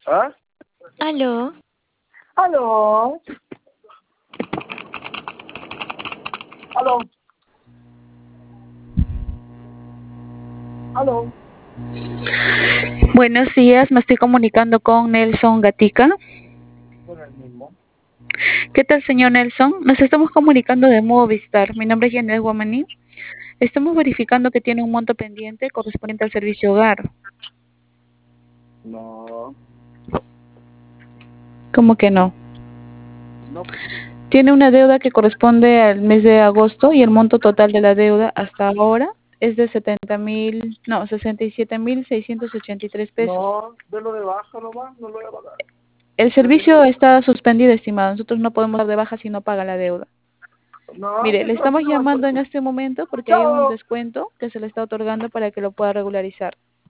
¿Ah? Aló, ¿Aló? ¿Aló? ¿Aló? buenos días, me estoy comunicando con Nelson Gatica. Con el mismo. ¿Qué tal, señor Nelson? Nos estamos comunicando de Movistar. Mi nombre es Yanel Guamaní. Estamos verificando que tiene un monto pendiente correspondiente al servicio hogar. No. ¿Cómo que no? No. Tiene una deuda que corresponde al mes de agosto y el monto total de la deuda hasta ahora es de 70.000, no, 67.683 pesos. No. De lo de baja nomás. No lo voy a pagar. El Ya servicio tengo. está suspendido, estimado. Nosotros no podemos dar de baja si no paga la deuda. No, Mire, le déjalo así estamos nomás. llamando en este momento porque hay un Chao. descuento que se le está otorgando para que lo pueda regularizar.